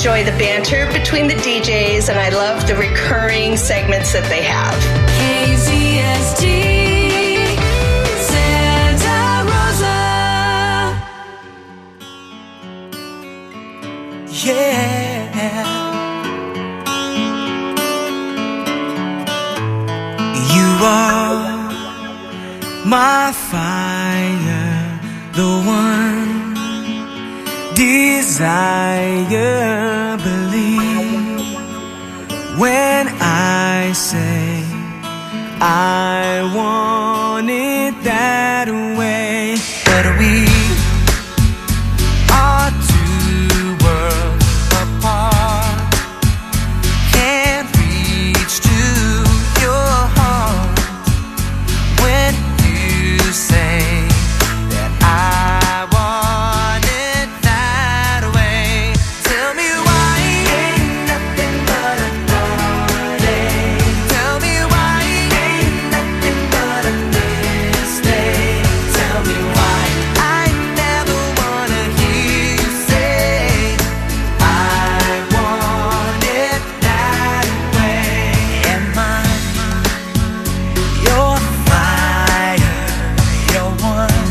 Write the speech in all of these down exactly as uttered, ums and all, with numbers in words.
enjoy the banter between the D Js, and I love the recurring segments that they have. K Z S T Santa Rosa. Yeah, you are my fire, the one desire. Believe when I say I want it that way. But we are two worlds apart, can't reach to your heart when you say that I want it that way. Tell me why ain't nothing but a heartache. Tell me why ain't nothing but a mistake. Tell me why I never wanna hear you say I want it that way. Am I your fire, your one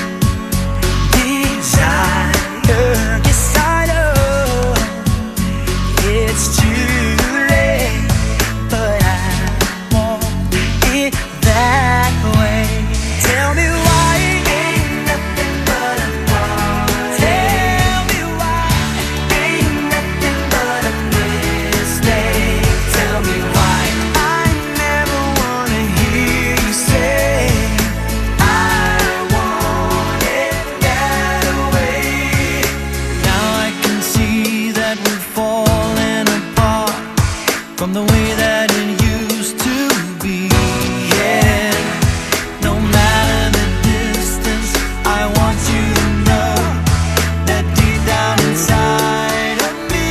desire? Yes, I know it's too late, but I want it that way. Tell me why ain't nothing but a heartache. Tell me why ain't nothing but a mistake. Tell me why I never wanna hear you say I want it that way. Now I can see that we're falling apart from the way that it used to be. Yeah, no matter the distance, I want you to know that deep down inside of me,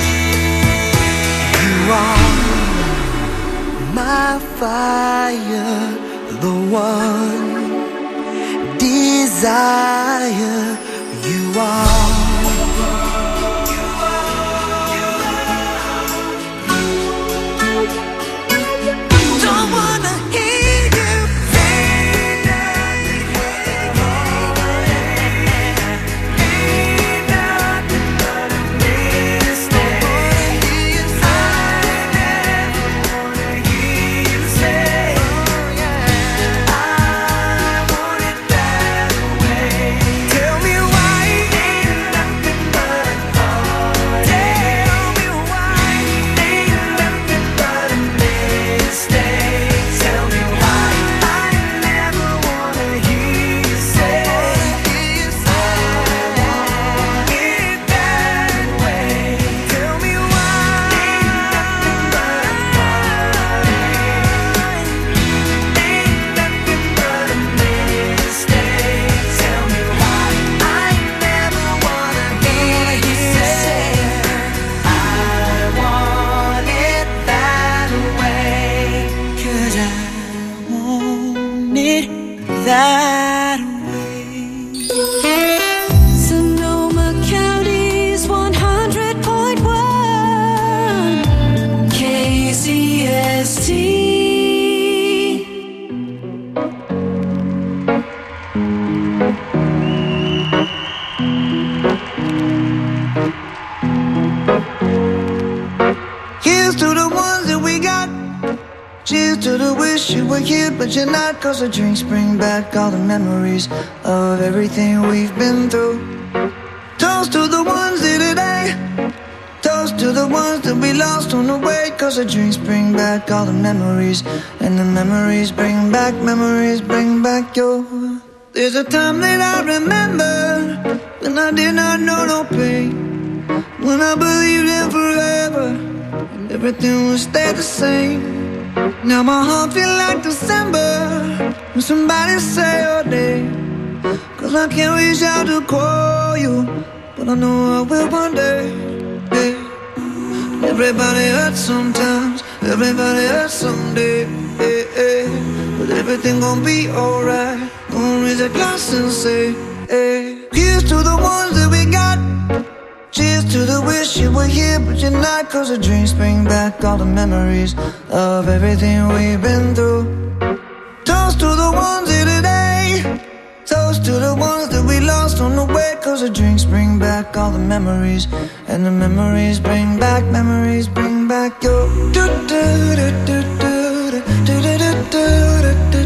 you are my fire, the one desire. You are. Don't wanna hear you say nothing. Ain't nothing but a mistake. I never wanna hear you say I want it that way. Tell me why ain't nothing but a heartache. Tell me why ain't nothing but a mistake. Tell me why I never wanna hear you say I want it that way. Tell me why ain't nothing but a heartache. Ain't nothing but a mistake. Tell me why I never wanna hear you say I want it that way. 'Cause I want it that way. Sonoma County's one hundred point one K Z S T. Here's to the ones that we got. Cheers to the wish you were here, but you're not. 'Cause the drinks bring back all the memories of everything we've been through. Toast to the ones here today. Toast to the ones that we lost on the way. 'Cause the drinks bring back all the memories, and the memories bring back, memories bring back your. There's a time that I remember when I did not know no pain, when I believed in forever and everything would stay the same. Now my heart feel like December when somebody say your name. 'Cause I can't reach out to call you, but I know I will one day. Yeah. Everybody hurts sometimes, everybody hurts someday. Yeah, yeah. But everything gon' be alright. Gonna raise a glass and say, hey. Here's to the ones that we got. Cheers to the wish you were here, but you're not. Cause the drinks bring back all the memories of everything we've been through. Toast to the ones here today. Toast to the ones that we lost on the way. Cause the drinks bring back all the memories. And the memories bring back, memories bring back your do do do do do do do do do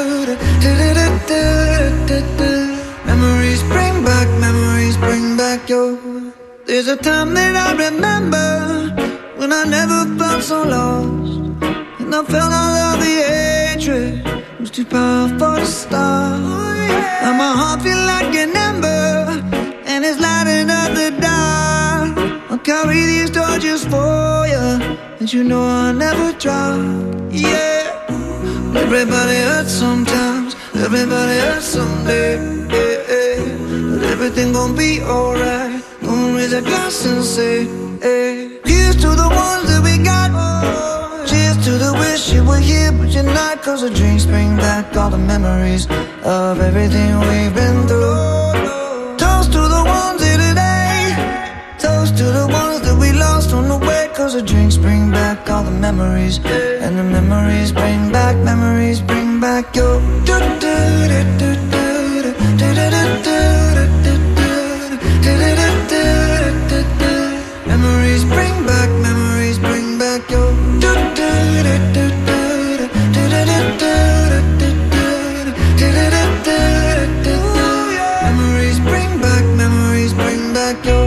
do do. Memories bring back, memories bring back your. There's a time that I remember when I never felt so lost, and I felt all of the hatred was too powerful to stop. Now my heart feel like an ember, and it's lighting up the dark. I'll carry these torches for you, and you know I'll never drop. Yeah, everybody hurts sometimes, everybody hurts someday. Yeah, yeah. But everything gon' be alright. Gonna raise a glass and say, hey. Here's to the ones that we got. Cheers to the wish you were here, but you're not. Cause the drinks bring back all the memories of everything we've been through. Toast to the ones here today. Toast to the ones that we lost on the way. Cause the drinks bring back all the memories. And the memories bring back, memories bring back your do do do do do do do do. Memories bring back, memories bring back your do do do do do do do do do. Memories bring back, memories bring back your.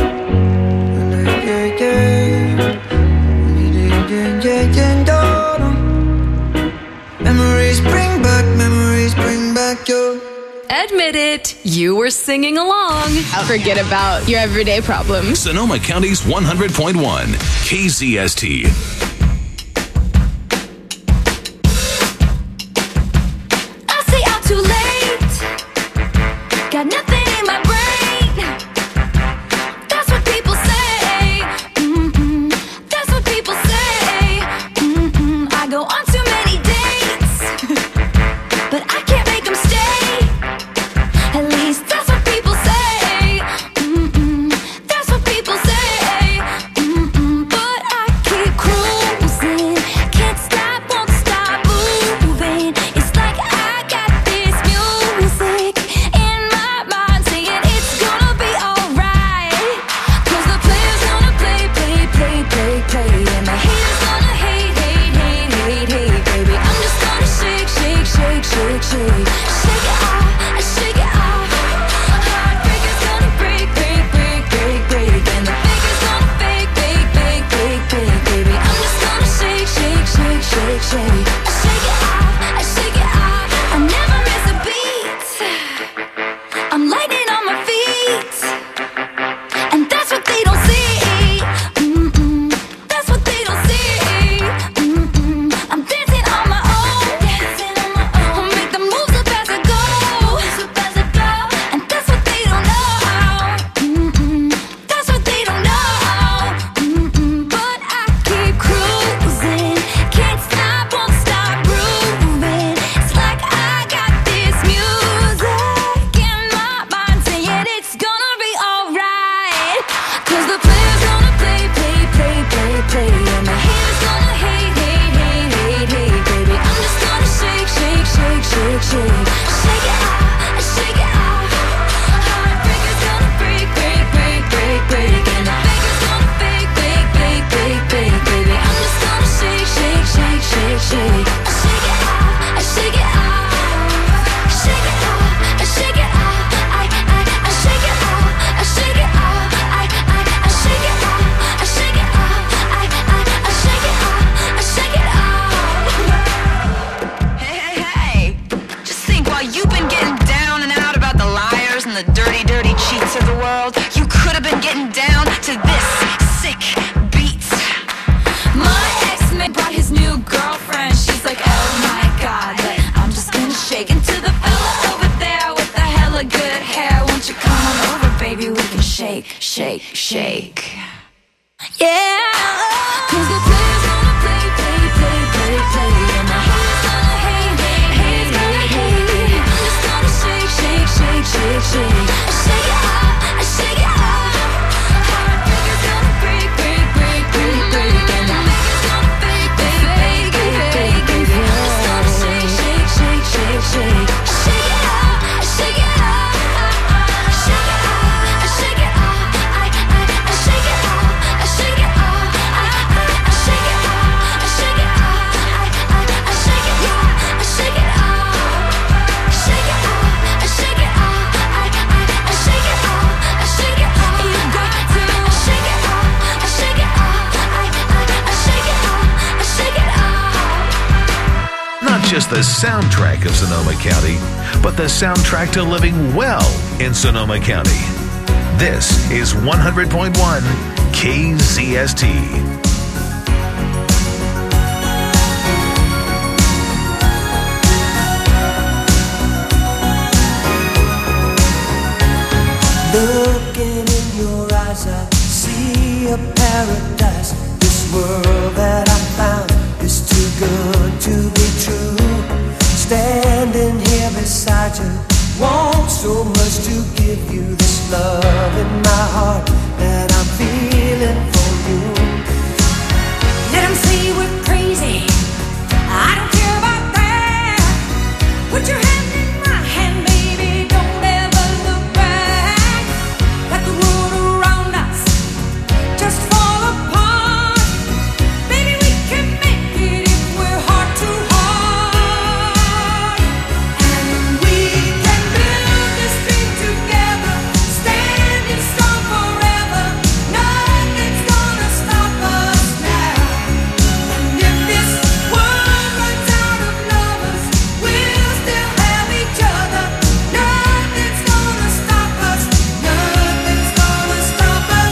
Memories bring back, memories bring back your. Admit it, you were singing along. Forget about your everyday problems. Sonoma County's one hundred point one, K Z S T. I say I'm too late. Got nothing in my brain. That's what people say. Mm-mm. That's what people say. Mm-mm. I go on too many dates, but I can't make them stay. At least that's what people say. Mm-mm. That's what people say. Mm-mm. But I keep cruising, can't stop, won't stop moving. It's like I got this music in my mind saying it's gonna be alright. Cause the player's gonna play, play, play, play, play, and the haters gonna hate, hate, hate, hate, hate, baby. I'm just gonna shake, shake, shake, shake, shake. Shake it off, I shake it off. Heartbreaker's gonna break, break, break, break, break, and the faker's gonna fake, fake, fake, fake, fake, baby. I'm just gonna shake, shake, shake, shake, shake. I shake it off, I shake it off. I never miss a beat. I'm lightning on my feet, and that's what they don't see. Mm-mm. That's what they don't see. Mm-mm. I'm dancing on my own, dancing on my own. I'll make the moves up as I go, moves up as I go. And that's what they don't know. Mm-mm. That's what they don't know. Mm-mm. But I keep cruising, can't stop, won't stop grooving. It's like I got this music in my mind saying it's gonna be alright. Cause the player's gonna play, play, play, play, play, and the haters gonna hate, hate, hate, hate, hate, baby. I'm just gonna shake, shake, shake, shake, shake. Shake it off, I shake it off. Heartbreaker's gonna break, break, break, break, break, and the faker's gonna fake, fake, fake, fake, fake, baby. I'm just gonna shake, shake, shake, shake, shake. I shake it off, I shake it off. Shake it off, I shake it off. I, I, I shake it off, I shake it off. I, I, I shake it off, I shake it off. I, I, I shake it off, I shake it off. Hey, hey, hey. Just think, while you've been getting down and out about the liars and the dirty, dirty cheats of the world, you could have been getting down to this sick beat. My ex-man brought his new girlfriend. She's like, oh my god, but I'm just gonna shake into the fella over there with the hella good hair. Won't you come on over, baby? We can shake, shake, shake. Yeah. Cause the player's gonna play, play, play, play, play, and the haters gonna hate, hate, hate, hate, hate. I'm just gonna shake, shake, shake, shake, shake. I shake it off, I shake it off. just the soundtrack of Sonoma County, but the soundtrack to living well in Sonoma County. This is one hundred point one K Z S T. Looking in your eyes, I see a paradise. This world that I found is too good to be true. Standing here beside you, want so much to give you this love in my heart that I'm feeling for you. Let 'em say we're crazy, I don't care about that. Put your hand in my hand, baby, don't ever look back. Let the world around us just fall apart. Baby, we can make it if we're heart to heart. And we can build this dream together, standing strong forever. Nothing's gonna stop us now. And if this world runs out of lovers, we'll still have each other. Nothing's gonna stop us. Nothing's gonna stop us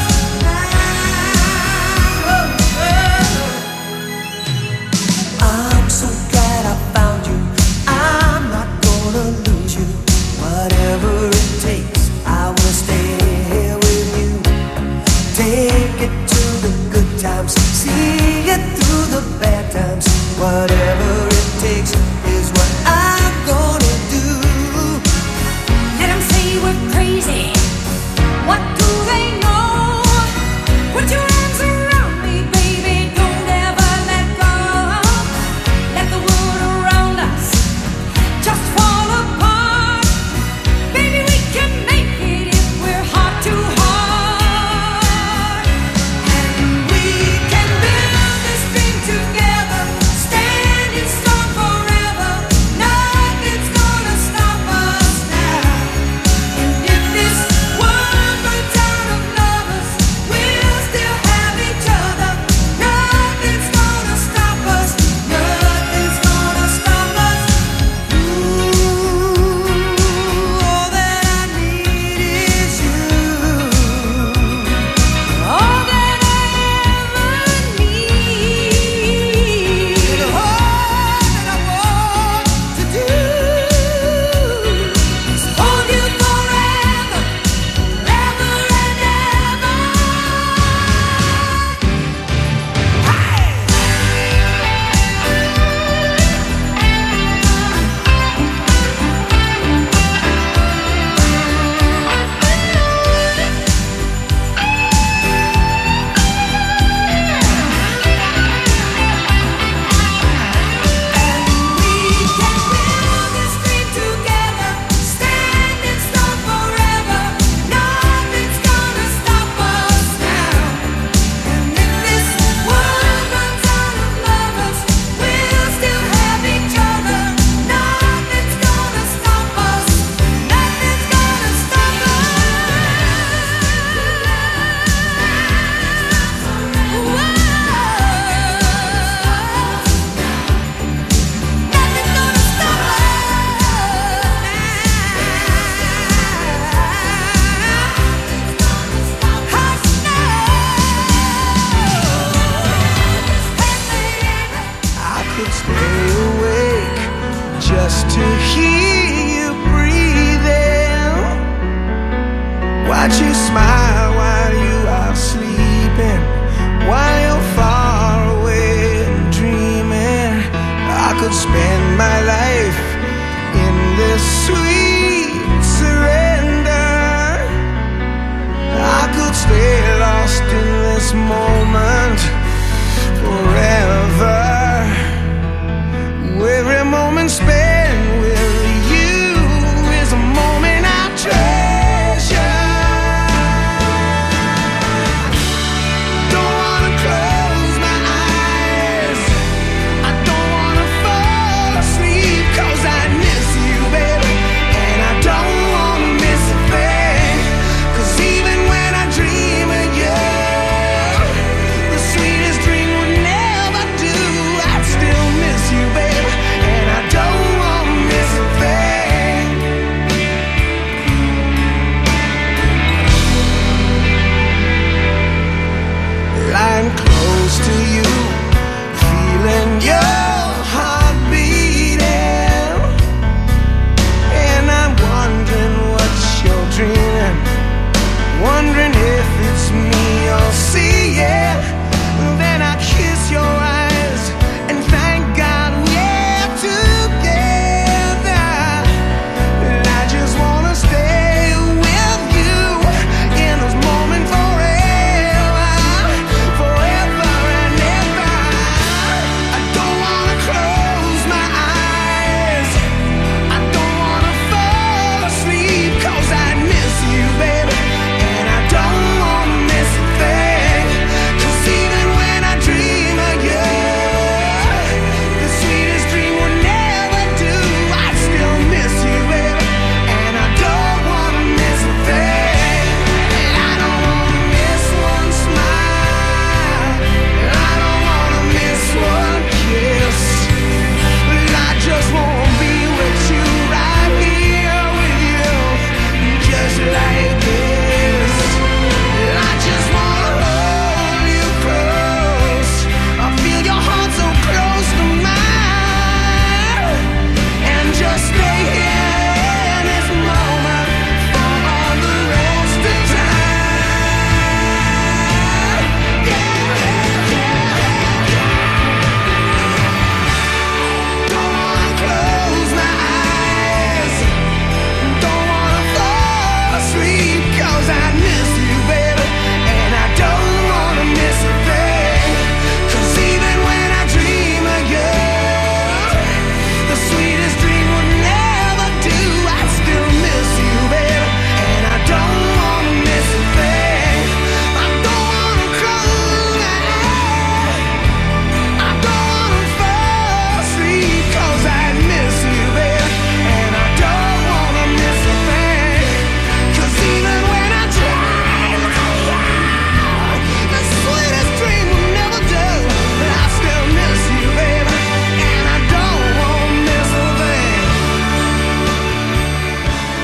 now. I'm so glad I found you. I'm not gonna lose you. Whatever it takes, I wanna stay here with you. Take it to the good times, see it through the bad times. Whatever it takes is what I'm gonna do. Let 'em say we're crazy. What do they know? Put your arms around me, baby. Don't ever let go. Let the world around us just fall apart. Baby, we can make it if we're heart to heart. And we can build this dream together, standing strong forever. Nothing's gonna stop us now. And if this world runs out of lovers, we'll still have each other. Nothing's gonna stop us. Nothing's gonna stop us. Ooh, all that I need is you. All that I ever need. And all that I want to do is Hold you forever, forever and ever. We can build this dream together, standing strong forever. Nothing's gonna stop us now. And if this world runs out of lovers, we'll still have each other. Nothing's gonna stop us. Nothing's gonna stop us. Nothing's gonna stop I could stay awake just to hear you breathing. Watch you smile while you are sleeping, while you're far away and dreaming. I could spend my life in this sweet surrender. I could stay lost in this moment forever. Every moment spent with you is a moment I treasure.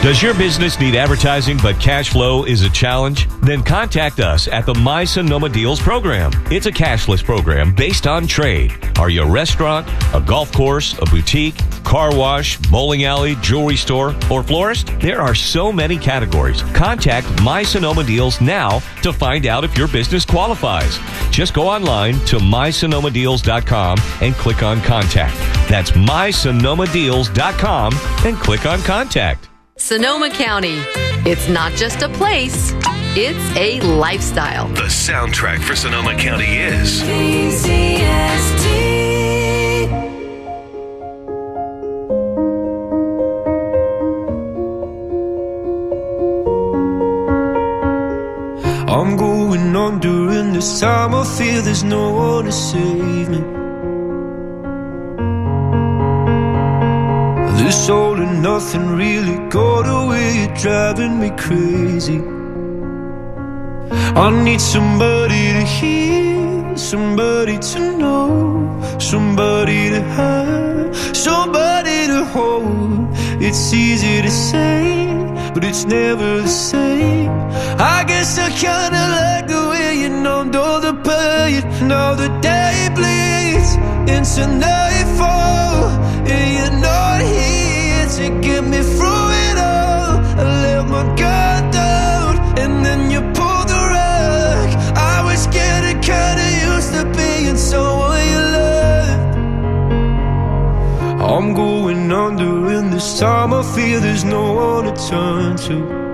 Does your business need advertising but cash flow is a challenge? Then contact us at the My Sonoma Deals program. It's a cashless program based on trade. Are you a restaurant, a golf course, a boutique, car wash, bowling alley, jewelry store, or florist? There are so many categories. Contact My Sonoma Deals now to find out if your business qualifies. Just go online to my sonoma deals dot com and click on contact. That's my sonoma deals dot com and click on contact. Sonoma County. It's not just a place, it's a lifestyle. The soundtrack for Sonoma County is K Z S T. I'm going on during this time. I feel there's no one to save me. This all and nothing really got away, you're driving me crazy. I need somebody to hear, somebody to know, somebody to have, somebody to hold. It's easy to say, but it's never the same. I guess I kinda like the way you numbed all the pain. Now the day bleeds into nightfall, and you're not here to get me through it all. I let my guard down, and then you pulled the rug. I was getting kinda used to being someone you loved. I'm going under, and this time I feel there's no one to turn to.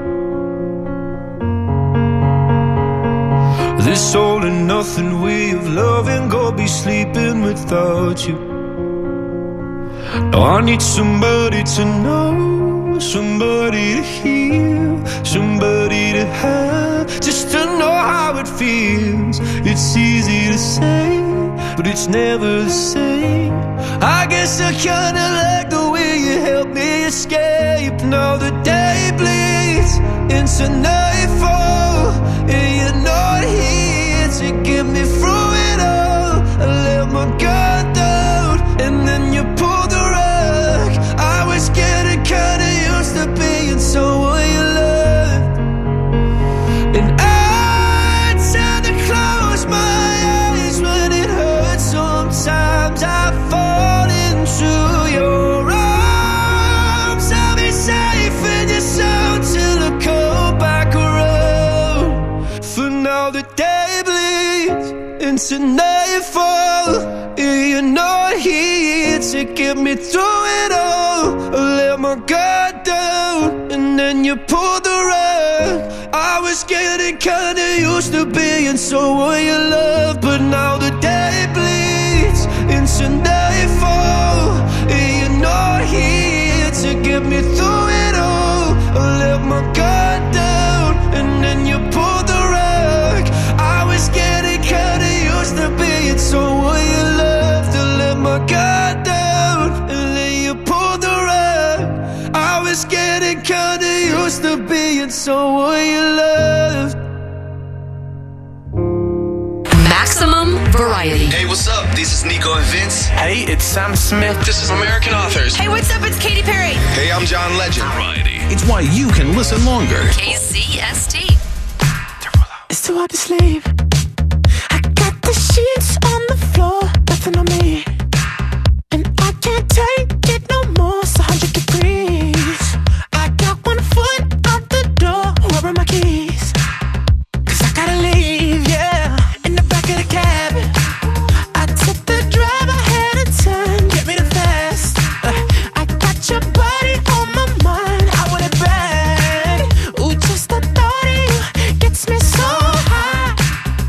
This all and nothing way of loving, go be sleeping without you. Now I need somebody to know, somebody to hear, somebody to have, just to know how it feels. It's easy to say, but it's never the same. I guess I kinda like the way you help me escape. Now the day bleeds into nightfall, and you're not here to get me through it all. I let my guard down, and then you pulled the rug. I was getting kinda used to being someone you loved, and I tend to close my eyes when it hurts. Sometimes I fall into your arms. I'll be safe in your sound till I come back around. For now the day bleeds into nightfall, and you're not here to get me through it all. I let my guard down, and then you pulled the rug. I was getting kinda used to being someone you love, but now the day bleeds into nightfall, and you're not here to get me through it all. I let my guard down, and then you pulled the rug. I was getting kinda used to being someone you loved. I let my guard down, and then you pulled the rug. I was getting kinda used to being someone you loved. Maximum variety. Hey, what's up? This is Nico and Vince. Hey, it's Sam Smith. This is American Authors. Hey, what's up? It's Katy Perry. Hey, I'm John Legend. Variety. It's why you can listen longer. K Z S T. It's too hard to sleep. I got the sheets on the floor, nothing on me, and I can't take it no more. It's a hundred degrees. I got one foot out the door. Where are my keys? 'Cause I gotta leave, yeah. In the back of the cab, I took the drive ahead of time. Get me the fast. Uh, I got your body on my mind. I want it bad. Ooh, just the thought of you gets me so high.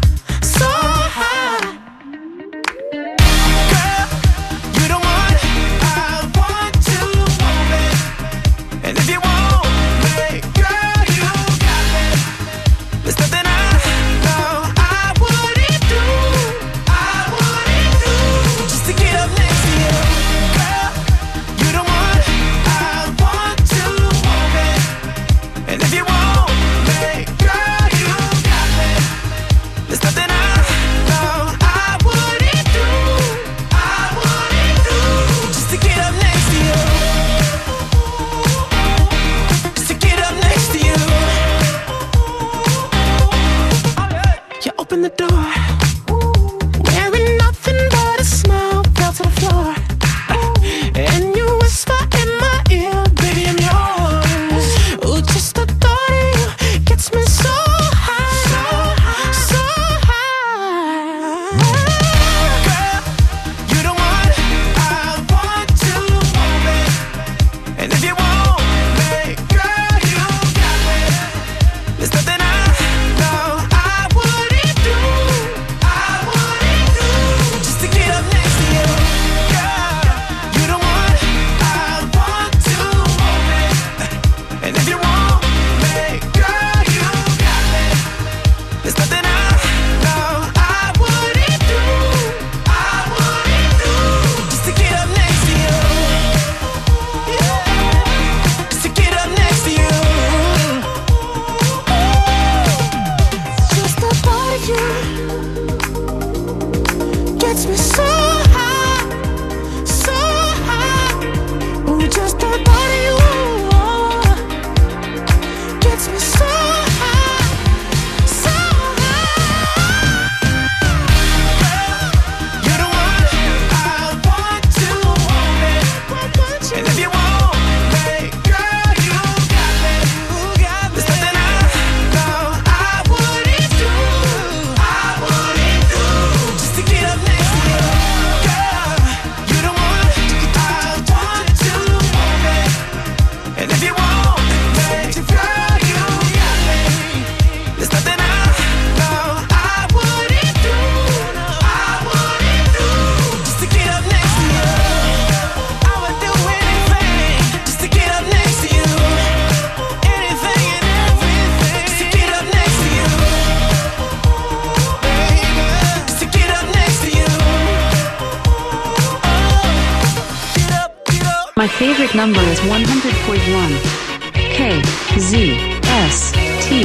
favorite number is one hundred point one. K Z S T.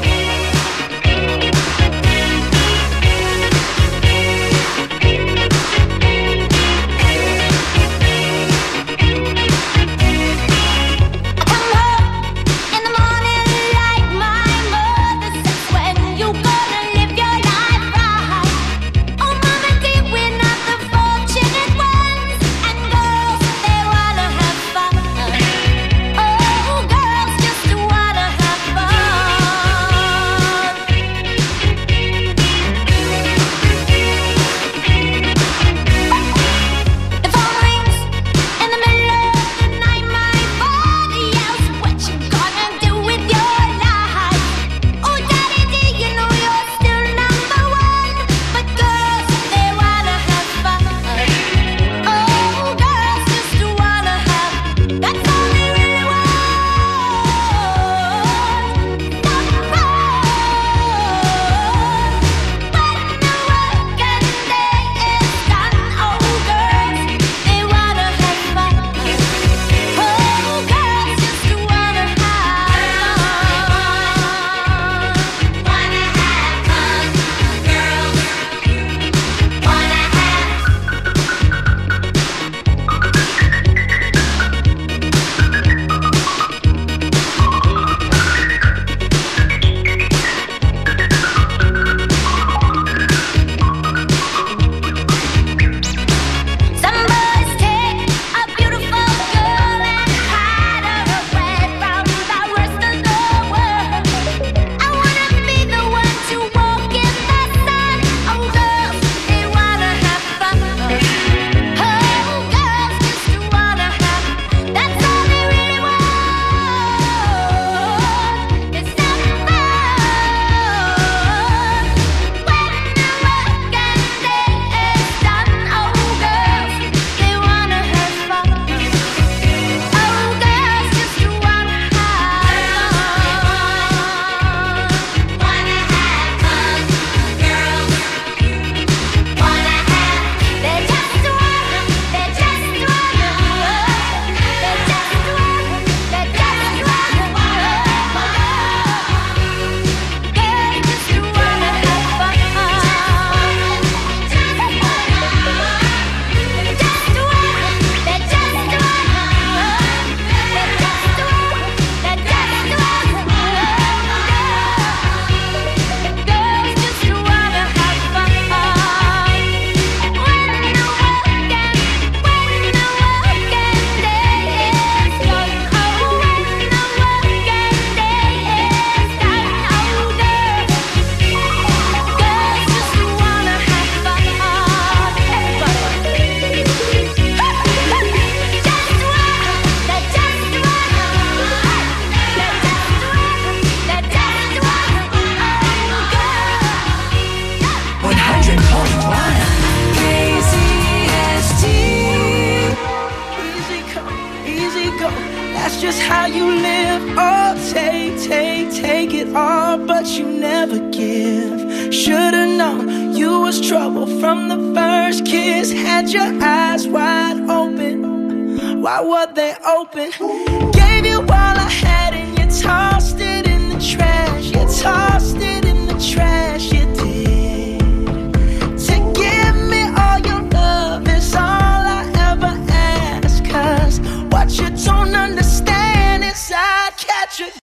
just how you live. Oh, take, take, take it all, but you never give. Should've known you was trouble from the first kiss. Had your eyes wide open. Why were they open? Gave you all I had.